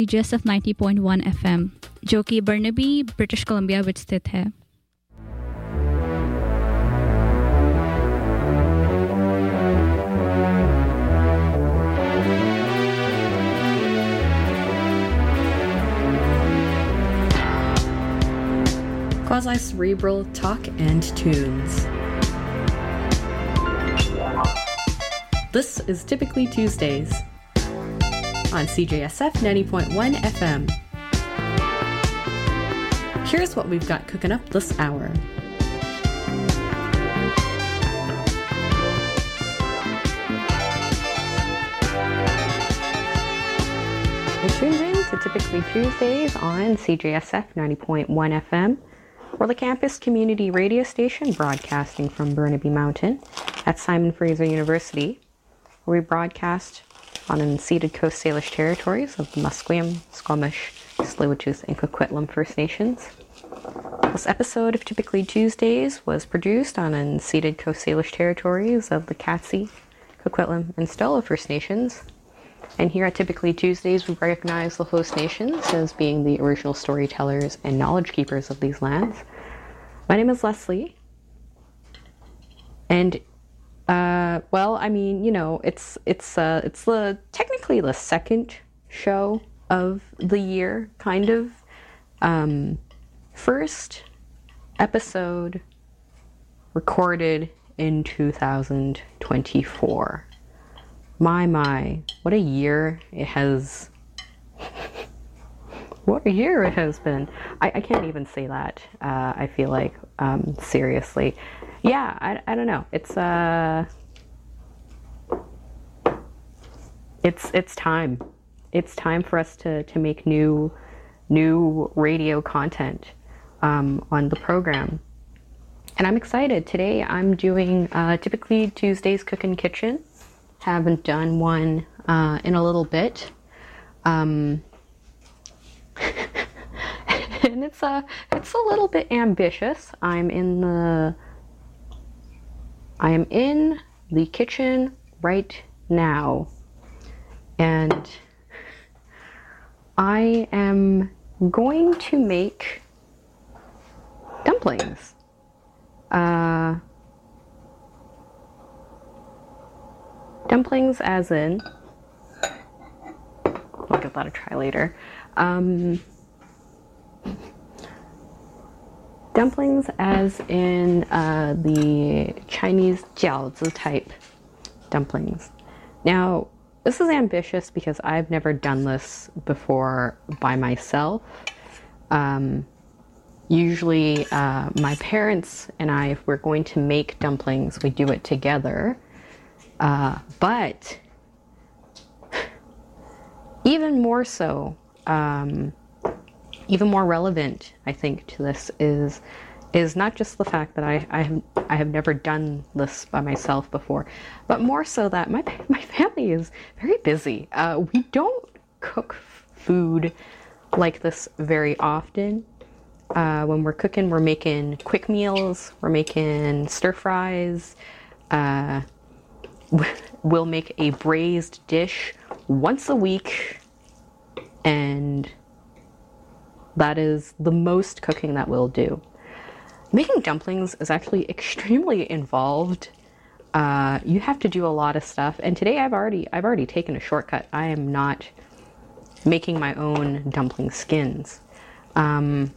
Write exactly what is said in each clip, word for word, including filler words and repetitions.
जी S F ninety point one F M जो कि Burnaby British Columbia ਵਿੱਚ ਸਥਿਤ ਹੈ। Quasi-cerebral talk and tunes. This is Typically Tuesdays on C J S F ninety point one F M. Here's what we've got cooking up this hour. You're tuned in to Typically Tuesdays on C J S F ninety point one F M. We're the campus community radio station broadcasting from Burnaby Mountain at Simon Fraser University, where we broadcast on unceded Coast Salish territories of the Musqueam, Squamish, Tsleil-Waututh, and Coquitlam First Nations. This episode of Typically Tuesdays was produced on unceded Coast Salish territories of the Katzie, Coquitlam, and Stolo First Nations. And here at Typically Tuesdays, we recognize the host nations as being the original storytellers and knowledge keepers of these lands. My name is Leslie. And, uh, well, I mean, you know, it's it's uh, it's the technically the second show of the year, kind of. Um, first episode recorded in two thousand twenty-four. My, my, what a year it has, what a year it has been. I, I can't even say that, uh, I feel like, um, seriously. Yeah, I, I don't know. It's, uh, it's, it's time. It's time for us to, to make new, new radio content, um, on the program. And I'm excited. Today I'm doing, uh, Typically Tuesdays Cookin' Kitchen. Haven't done one uh, in a little bit, um, and it's a it's a little bit ambitious. I'm in the I am in the kitchen right now, and I am going to make dumplings. Uh, Dumplings as in, I'll give that a try later. Um, dumplings as in uh, the Chinese jiaozi type dumplings. Now, this is ambitious because I've never done this before by myself. Um, usually uh, my parents and I, if we're going to make dumplings, we do it together. Uh, but even more so, um, even more relevant, I think, to this is is not just the fact that I, I have I have never done this by myself before, but more so that my my family is very busy. Uh, we don't cook food like this very often. Uh, when we're cooking, we're making quick meals. We're making stir fries. Uh, We'll make a braised dish once a week, and that is the most cooking that we'll do. Making dumplings is actually extremely involved. Uh, you have to do a lot of stuff, and today I've already I've already taken a shortcut. I am not making my own dumpling skins. Um,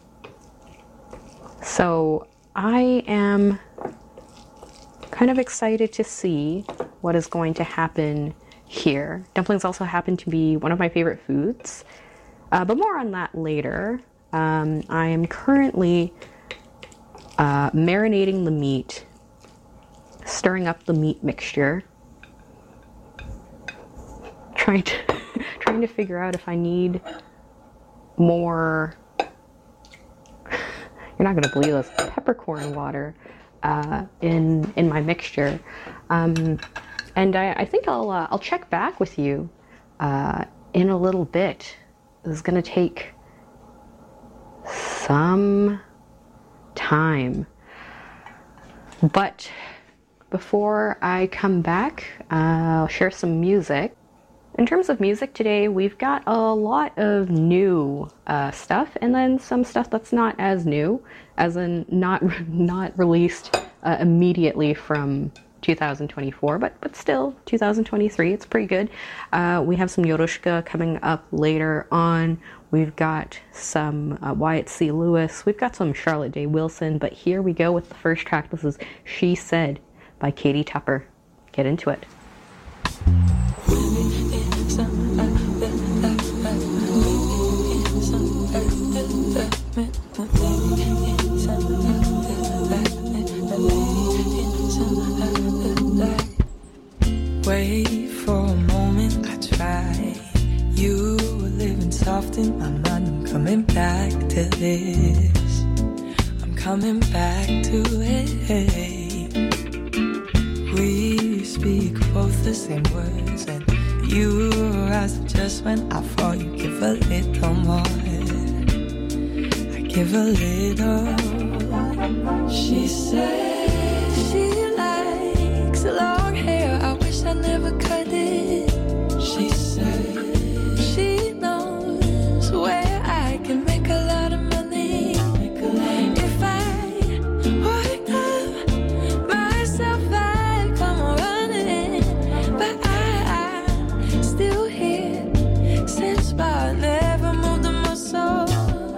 so I am kind of excited to see what is going to happen here. Dumplings also happen to be one of my favorite foods, uh, but more on that later. Um, I am currently uh, marinating the meat, stirring up the meat mixture, trying to trying to figure out if I need more. You're not gonna believe this, peppercorn water. Uh, in in my mixture, um, and I, I think I'll uh, I'll check back with you uh, in a little bit. This is gonna take some time, but before I come back, uh, I'll share some music. In terms of music today, we've got a lot of new uh, stuff, and then some stuff that's not as new, as in not not released uh, immediately from two thousand twenty-four, but but still two thousand twenty-three. It's pretty good. Uh, we have some Yorushka coming up later on. We've got some uh, Wyatt C. Lewis. We've got some Charlotte Day Wilson. But here we go with the first track. This is "She Said" by Katie Tupper. Get into it. Wait for a moment, I try. You were living soft in my mind. I'm coming back to this. I'm coming back to it. We speak both the same words, and you rise up just when I fall. You give a little more, I give a little. She said she likes long hair. I wish I never cut it. She said she knows where I can make a lot of money. If I worked up myself, I'd come running. But I, I'm still here, same spot, never moved a muscle.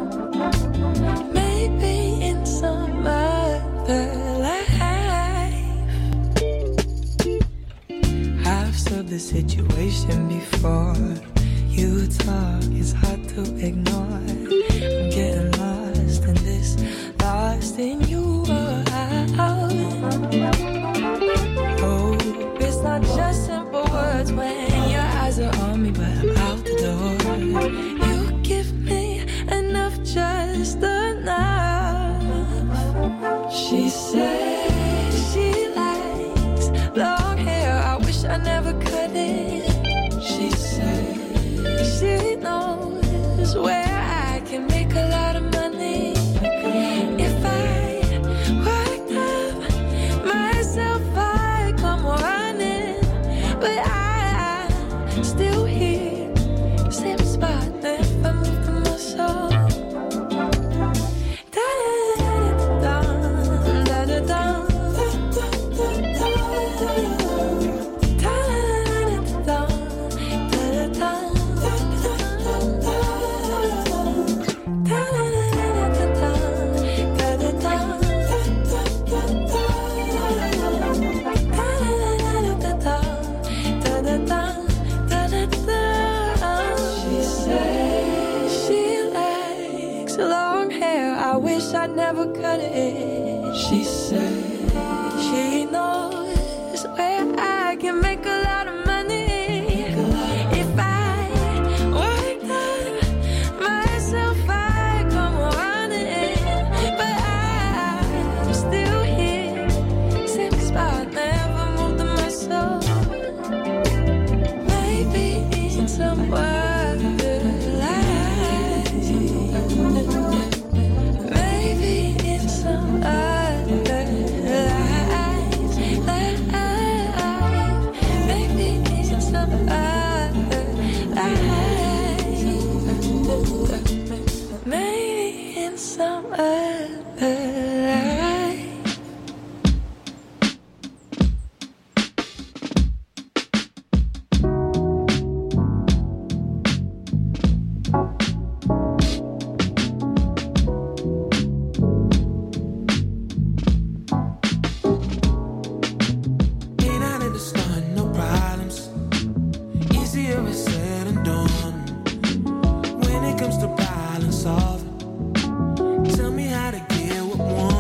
Maybe in some other life I've served the situation before. You talk, it's hard to ignore. I'm getting lost in this, lost in you. Oh, it's not just simple words when your eyes are on me, but I'm out the door. You give me enough, just enough. She said she likes long hair. I wish I never cut it. She said she knows where I can make a lot of money. If I worked up myself, I'd come running. But I, I'm still here, same spot, never moved the muscle. I never cut it. She said she knows where I can make a lot of money. If I worked up myself, I'd come running. But I'm still here, same spot, never moved a muscle. Maybe in some other life, maybe in some other life, life. Maybe in some other life, maybe in some other life. Tell me how to get what one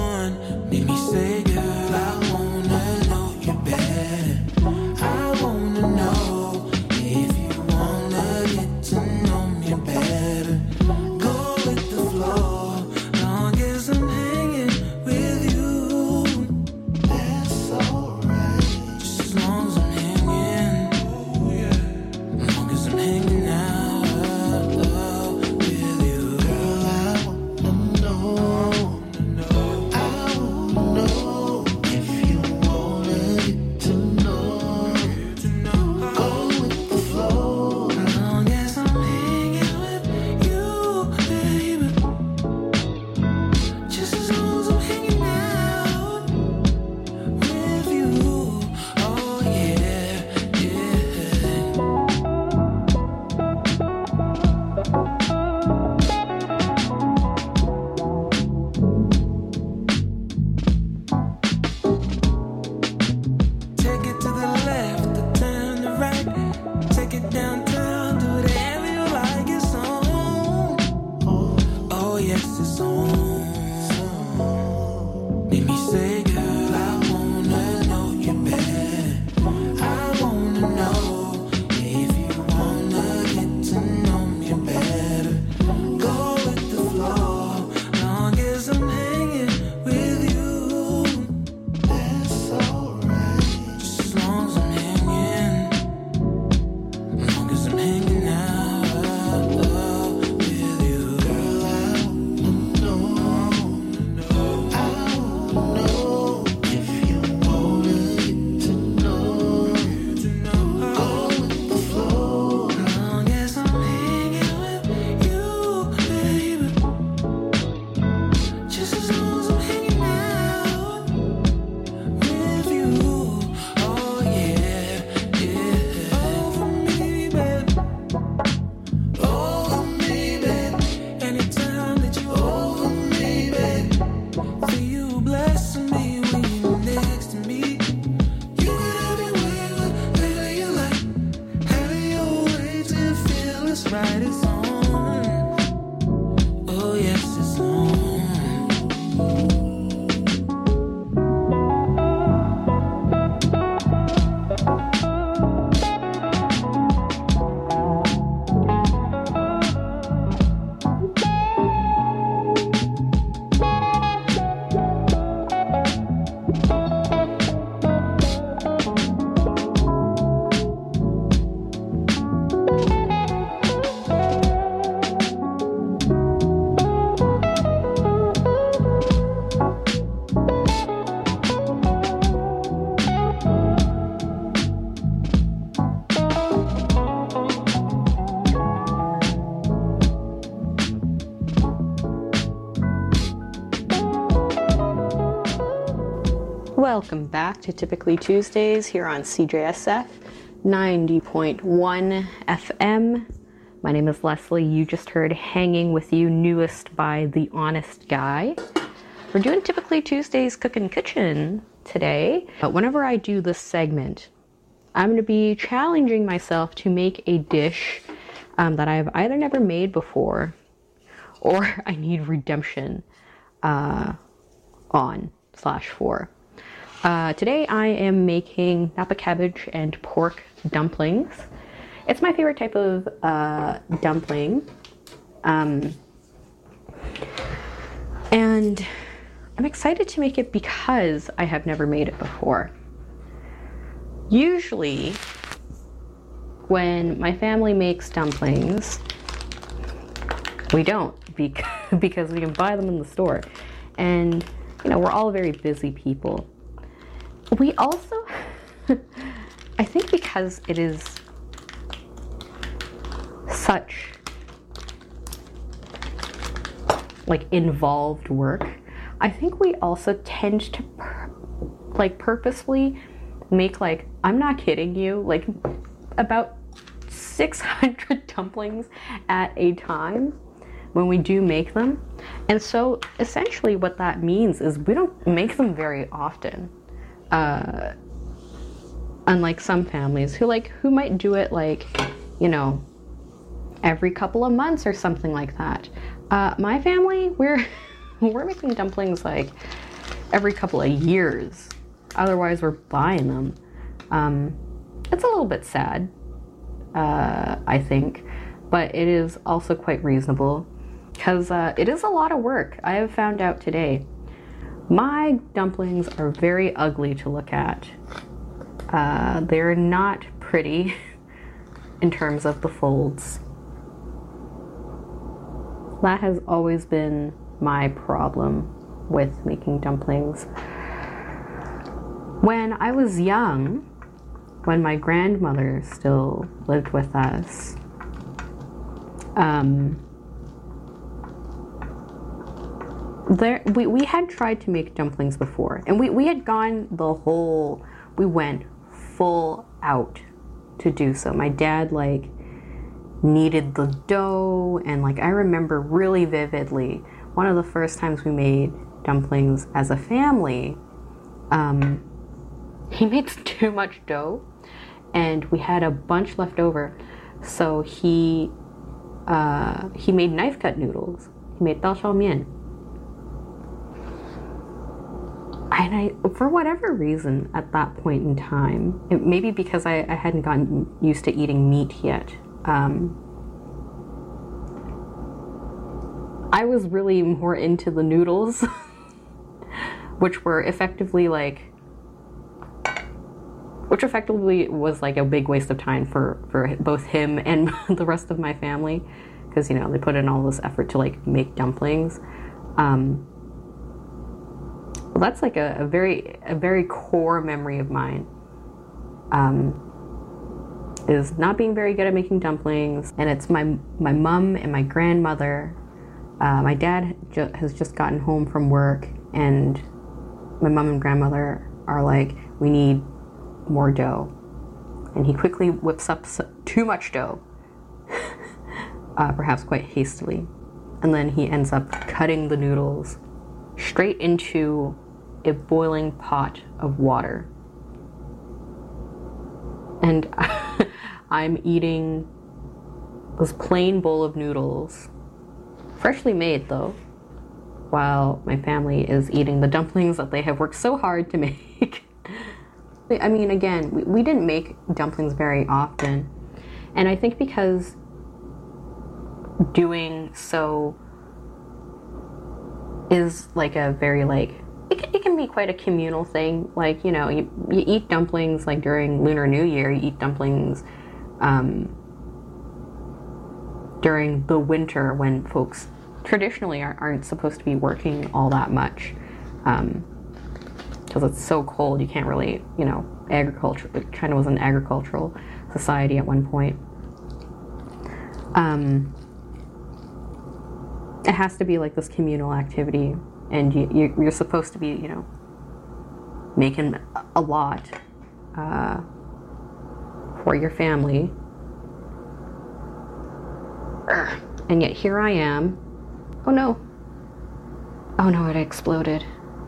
Welcome back to Typically Tuesdays here on C J S F ninety point one F M. My name is Leslie. You just heard Hanging With You, newest by The Honest Guy. We're doing Typically Tuesdays Cookin' Kitchen today. But whenever I do this segment, I'm going to be challenging myself to make a dish um, that I've either never made before or I need redemption uh, on slash for. Uh, today I am making Napa cabbage and pork dumplings. It's my favorite type of uh, dumpling. Um, and I'm excited to make it because I have never made it before. Usually, when my family makes dumplings, we don't bec- because we can buy them in the store. And, you know, we're all very busy people. We also, I think because it is such like involved work, I think we also tend to pur- like purposefully make, like, I'm not kidding you, like about six hundred dumplings at a time when we do make them. And so essentially what that means is we don't make them very often. Uh, unlike some families who like who might do it like, you know, every couple of months or something like that. Uh, my family, we're we're making dumplings like every couple of years. Otherwise, we're buying them. Um, it's a little bit sad, uh, I think, but it is also quite reasonable because uh, it is a lot of work. I have found out today. My dumplings are very ugly to look at. Uh, they're not pretty in terms of the folds. That has always been my problem with making dumplings. When I was young, when my grandmother still lived with us, um, There, we, we had tried to make dumplings before, and we, we had gone the whole, we went full out to do so. My dad, like, kneaded the dough, and, like, I remember really vividly, one of the first times we made dumplings as a family, um, he made too much dough, and we had a bunch left over, so he, uh, he made knife-cut noodles. He made dao shao mian. And I, for whatever reason, at that point in time, it, maybe because I, I hadn't gotten used to eating meat yet, um, I was really more into the noodles, which were effectively like, which effectively was like a big waste of time for, for both him and the rest of my family, because, you know, they put in all this effort to like make dumplings. Um, Well, that's like a, a very a very core memory of mine, um, is not being very good at making dumplings. And it's my my mom and my grandmother. Uh, my dad ju- has just gotten home from work, and my mom and grandmother are like, we need more dough. And he quickly whips up so, too much dough, uh, perhaps quite hastily. And then he ends up cutting the noodles straight into a boiling pot of water. And I'm eating this plain bowl of noodles, freshly made though, while my family is eating the dumplings that they have worked so hard to make. I mean, again, we, we didn't make dumplings very often. And I think because doing so is like a very like, it can, it can be quite a communal thing. Like, you know, you, you eat dumplings like during Lunar New Year, you eat dumplings um, during the winter when folks traditionally aren't, aren't supposed to be working all that much. Um, because it's so cold, you can't really, you know, agriculture, China was an agricultural society at one point. Um, it has to be like this communal activity, and you, you, you're supposed to be, you know, making a lot uh, for your family. And yet here I am. Oh no. Oh no, it exploded.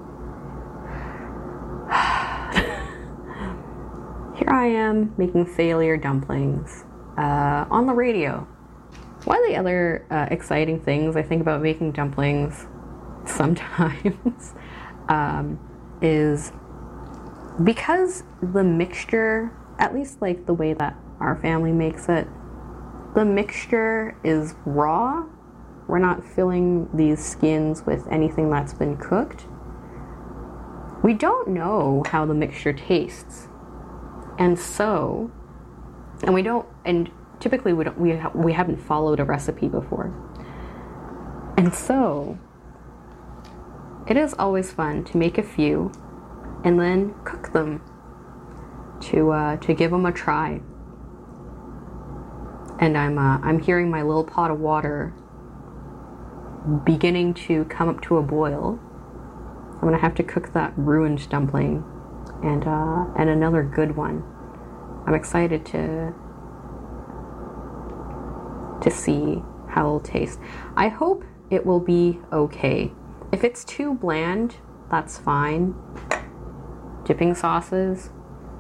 Here I am making failure dumplings uh, on the radio. One of the other uh, exciting things I think about making dumplings sometimes um, is because the mixture, at least like the way that our family makes it, the mixture is raw. We're not filling these skins with anything that's been cooked. We don't know how the mixture tastes. And so, and we don't, and typically we don't, we, ha- we haven't followed a recipe before. And so, it is always fun to make a few and then cook them to uh, to give them a try. And I'm uh, I'm hearing my little pot of water beginning to come up to a boil. I'm gonna have to cook that ruined dumpling and uh, and another good one. I'm excited to to see how it'll taste. I hope it will be okay. If it's too bland, that's fine. Dipping sauces.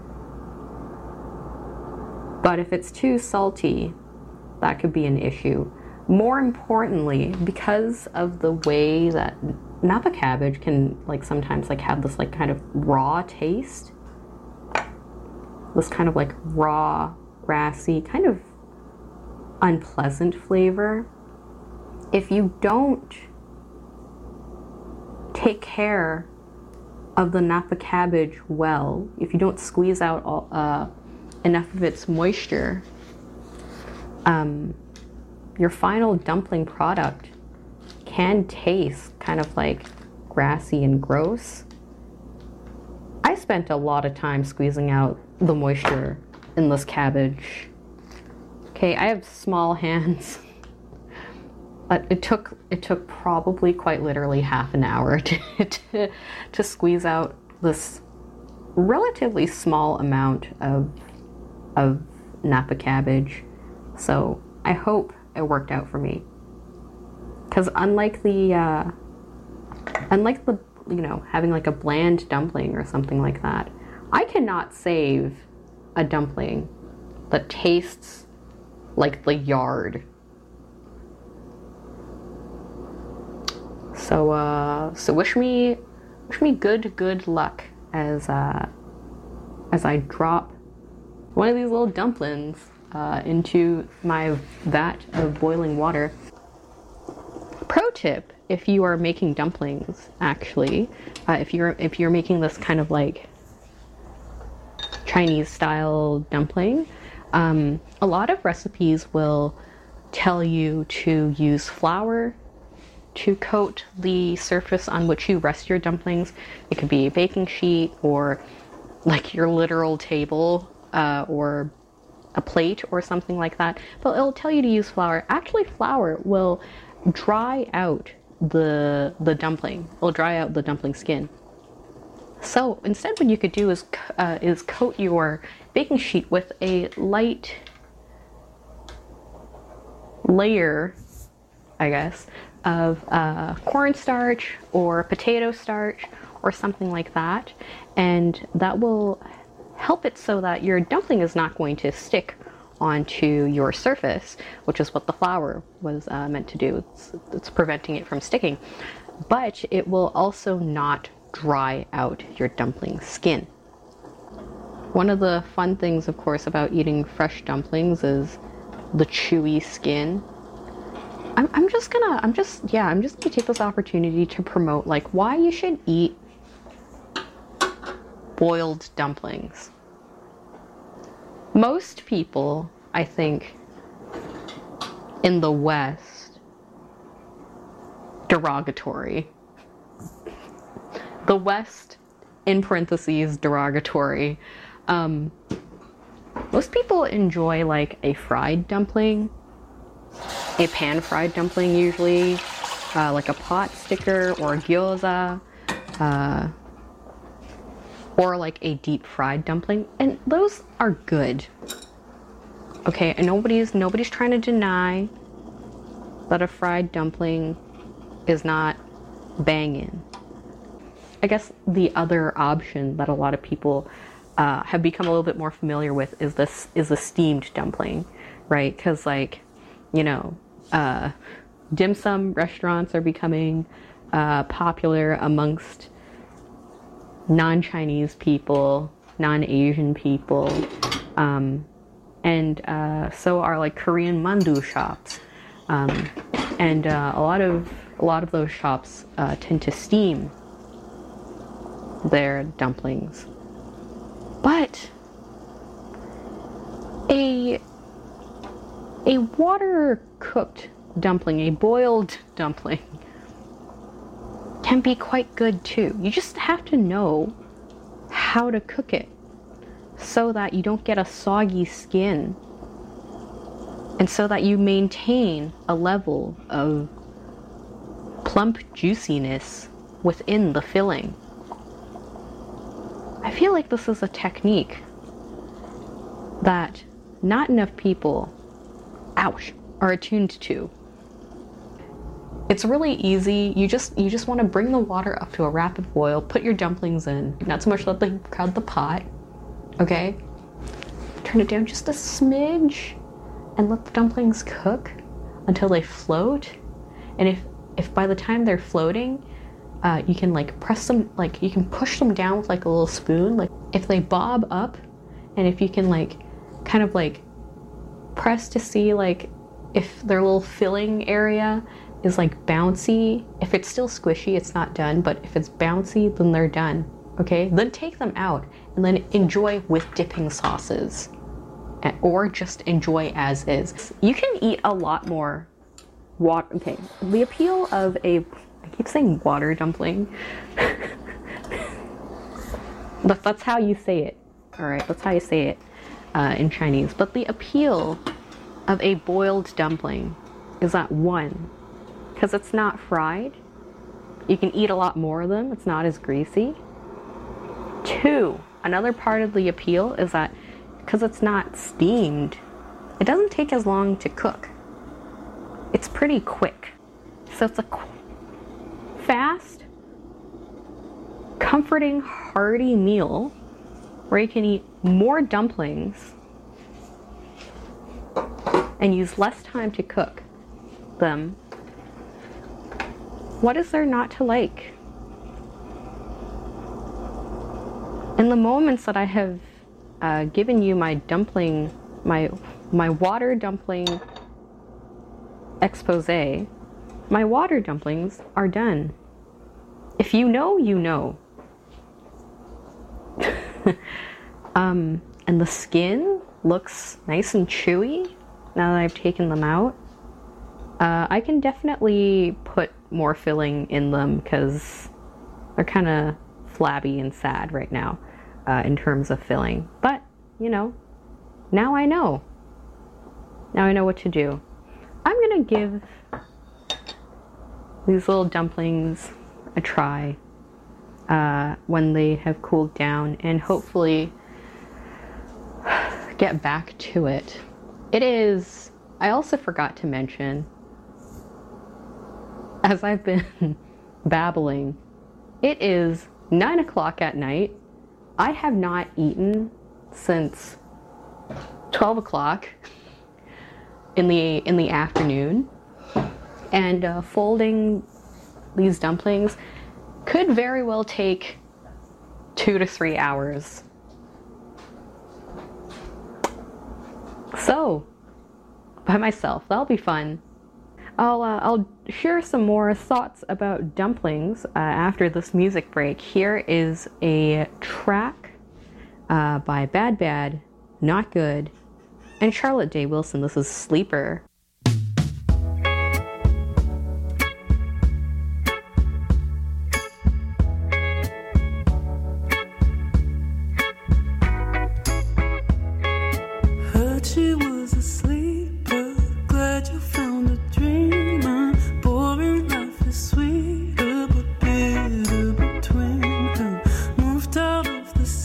But if it's too salty, that could be an issue. More importantly, because of the way that Napa cabbage can like sometimes like have this like kind of raw taste, this kind of like raw, grassy, kind of unpleasant flavor. If you don't take care of the Napa cabbage well, if you don't squeeze out all, uh, enough of its moisture, um, your final dumpling product can taste kind of like grassy and gross. I spent a lot of time squeezing out the moisture in this cabbage. Okay, I have small hands, but it took it took probably quite literally half an hour to to, to squeeze out this relatively small amount of of Napa cabbage. So I hope it worked out for me. Because unlike the uh, unlike the you know having like a bland dumpling or something like that, I cannot save a dumpling that tastes like the yard. So uh, so wish me wish me good good luck as uh, as I drop one of these little dumplings uh, into my vat of boiling water. Pro tip: if you are making dumplings, actually, uh, if you're if you're making this kind of like Chinese style dumpling, um, a lot of recipes will tell you to use flour to coat the surface on which you rest your dumplings. It could be a baking sheet or like your literal table uh, or a plate or something like that. But it'll tell you to use flour. Actually, flour will dry out the the dumpling. It'll dry out the dumpling skin. So instead, what you could do is uh, is coat your baking sheet with a light layer, I guess, of uh, cornstarch or potato starch or something like that, and that will help it so that your dumpling is not going to stick onto your surface, which is what the flour was uh, meant to do. It's, it's preventing it from sticking, but it will also not dry out your dumpling skin. One of the fun things, of course, about eating fresh dumplings is the chewy skin. I'm, I'm just gonna, I'm just, yeah, I'm just gonna take this opportunity to promote like why you should eat boiled dumplings. Most people, I think, in the West, derogatory. The West, in parentheses, derogatory. Um, most people enjoy like a fried dumpling, a pan-fried dumpling usually, uh, like a pot sticker or a gyoza, uh, or like a deep fried dumpling, and those are good. Okay, and nobody's nobody's trying to deny that a fried dumpling is not banging. I guess the other option that a lot of people uh, have become a little bit more familiar with is this is the steamed dumpling, right? Because like, you know, uh, dim sum restaurants are becoming uh, popular amongst non-Chinese people, non-Asian people, um, and uh, so are like Korean mandu shops, um, and uh, a lot of a lot of those shops uh, tend to steam their dumplings, but a a water cooked dumpling, a boiled dumpling, can be quite good too. You just have to know how to cook it so that you don't get a soggy skin, and so that you maintain a level of plump juiciness within the filling. I feel like this is a technique that not enough people, ouch, are attuned to. It's really easy. You just you just want to bring the water up to a rapid boil, put your dumplings in, not so much let them crowd the pot, okay? Turn it down just a smidge and let the dumplings cook until they float. And if if by the time they're floating, uh, you can like press them, like you can push them down with like a little spoon, like if they bob up, and if you can like kind of like press to see like if their little filling area is like bouncy. If it's still squishy, it's not done, but if it's bouncy, then they're done, okay? Then take them out and then enjoy with dipping sauces, or just enjoy as is. You can eat a lot more water. Okay, the appeal of a, I keep saying water dumpling, but that's how you say it, all right? That's how you say it uh, in Chinese. But the appeal of a boiled dumpling is that, one, because it's not fried, you can eat a lot more of them, it's not as greasy. Two, another part of the appeal is that because it's not steamed, it doesn't take as long to cook. It's pretty quick. So it's a qu- fast, comforting, hearty meal where you can eat more dumplings and use less time to cook them. What is there not to like? In the moments that I have uh, given you my dumpling, my my water dumpling expose, my water dumplings are done. If you know, you know. um, and the skin looks nice and chewy now that I've taken them out. Uh, I can definitely put more filling in them because they're kind of flabby and sad right now uh, in terms of filling. But, you know, now I know. Now I know what to do. I'm going to give these little dumplings a try uh, when they have cooled down, and hopefully get back to it. It is, I also forgot to mention, as I've been babbling, it is nine o'clock at night. I have not eaten since twelve o'clock in the in the afternoon, and uh, folding these dumplings could very well take two to three hours. So, by myself, that'll be fun. I'll, uh, I'll share some more thoughts about dumplings uh, after this music break. Here is a track uh, by Bad Bad, Not Good, and Charlotte Day Wilson. This is Sleeper. Heard she was a sleeper, glad you found a dreamer. Boring life is sweeter but bitter between her. Moved out of the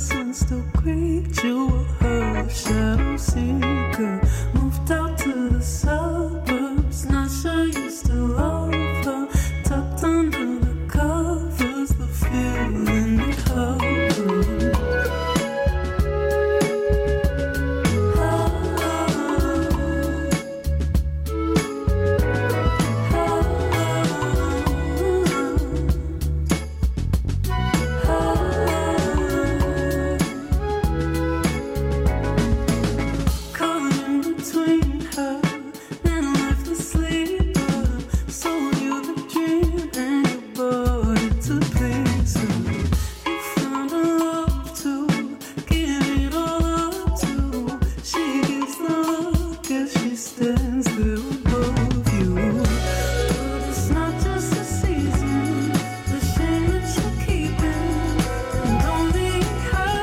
sense to greet you, a shadow seeker.